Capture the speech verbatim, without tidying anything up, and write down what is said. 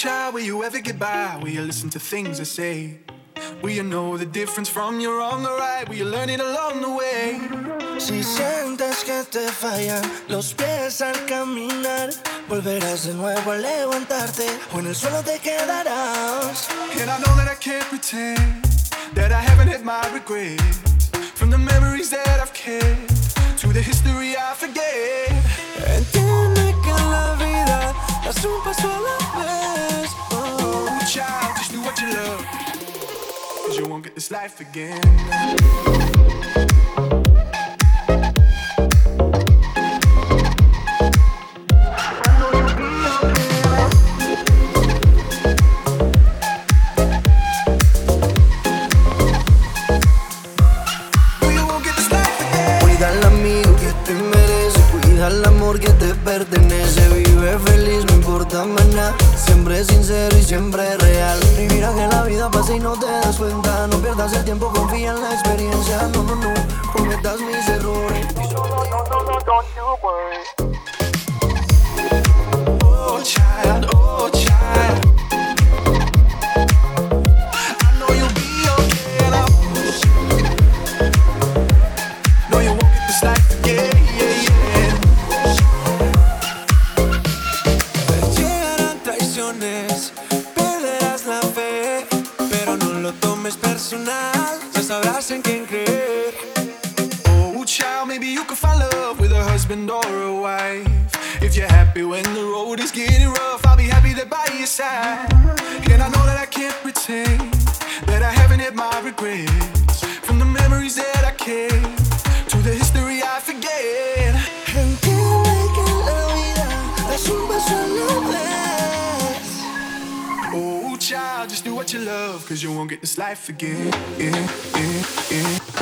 child, will you ever get by? Will you listen to things I say? Will you know the difference from your wrong or right? Will you learn it along the way? Si sientes que te fallan los pies al caminar, volverás de nuevo a levantarte o en el suelo te quedarás. And I know that I can't pretend that I haven't had my regrets. From the memories that I've kept to the history I forget. Entiende que en la vida das un paso a la vez. Oh, child, just do what you love, 'cause you won't get this life again. Al amor que te pertenece, vive feliz, no importa más nada. Siempre sincero y siempre real. Y mira que la vida pasa y no te das cuenta. No pierdas el tiempo, confía en la experiencia. No, no, no, cometas mis errores. No, no, no, no, don't you worry. Oh child, oh child, I know you'll be okay, and I know you won't get this life again. Perderás la fe, pero no lo tomes personal. Ya sabrás en quién creer. Oh child, maybe you can find love with a husband or a wife. If you're happy when the road is getting rough, I'll be happy there by your side. And I know that I can't pretend that I haven't had my regrets. From the memories that I kept to the history I forget. Entiende que la vida es un paso a la vez. Oh child, just do what you love, 'cause you won't get this life again. Yeah, yeah, yeah.